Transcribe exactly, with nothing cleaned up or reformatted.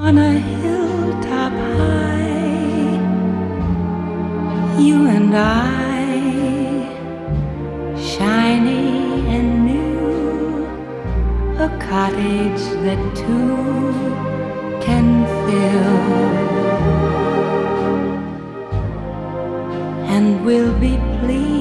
on a hilltop high, you and I, shiny and new, a cottage that two can fill, and we'll be pleased